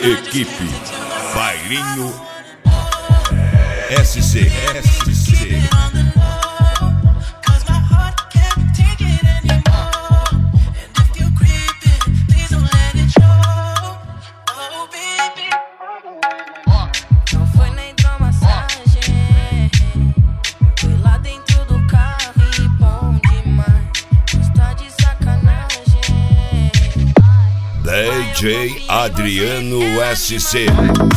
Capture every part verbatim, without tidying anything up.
Equipe Bailinho S C S C. D J Adriano S C.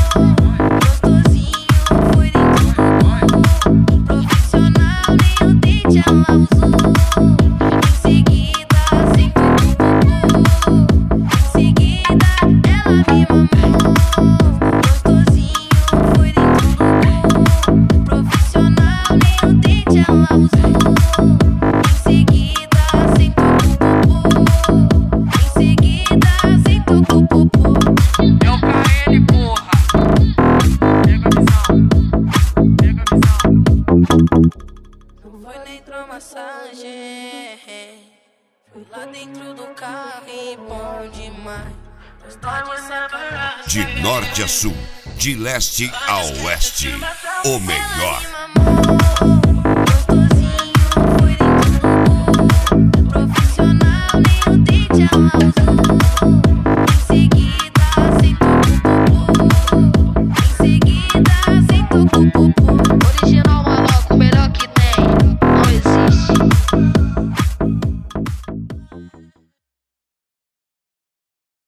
Fui lá dentro do carro e bom demais. De norte a sul, de leste a oeste, o melhor.